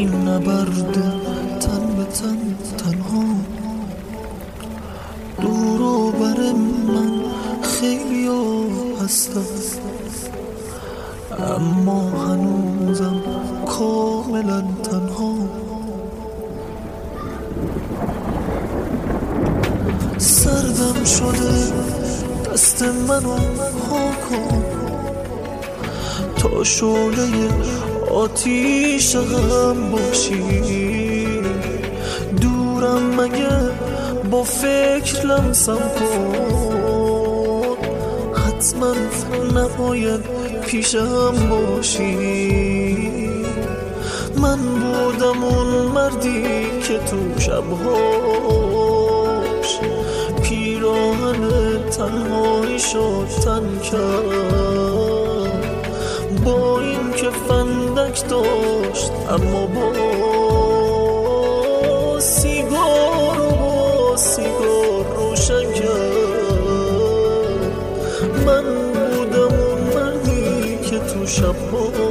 این نبرد تن به تن تنها دور و بر من خیلی هستم، اما هنوزم کاملا تنها. سردم شده دست منو ها کن تا شعله آتیش غم باشی. دورم مگه با فکر لمسم کن، حتما نباید پیشم باشی. من بودم اون مردی که تو شبهاش پیراهن تنهایی شد تن کرد، با این که فندک داشت اما با سیگار روشن کرد. من بودم اون مردی که تو شبها